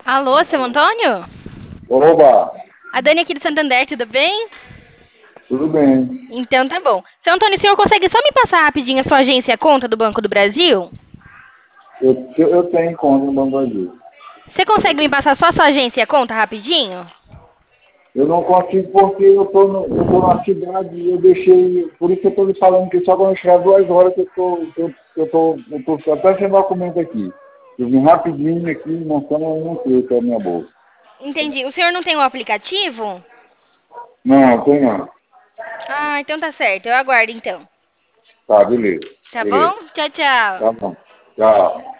Alô, seu Antônio? Oba, A Dani aqui do Santander, tudo bem? tudo bem. Então tá bom. Seu Antônio, o senhor consegue só me passar rapidinho a sua agência e a conta do Banco do Brasil? Eu tenho conta no Banco do Brasil. Você consegue me passar só a sua agência e a conta rapidinho? Eu não consigo porque eu tô na cidade e eu deixei. Por isso que eu estou lhe falando que só quando chegar 2 horas que eu tô até sem documento aqui. Eu vim rapidinho aqui, mostrando, eu não sei que é a minha bolsa. Entendi. O senhor não tem o aplicativo? Não, tem não. Ah, então tá certo. Eu aguardo então. Tá, beleza. Tá Beleza. bom? Tchau, tchau. Tá bom. Tchau.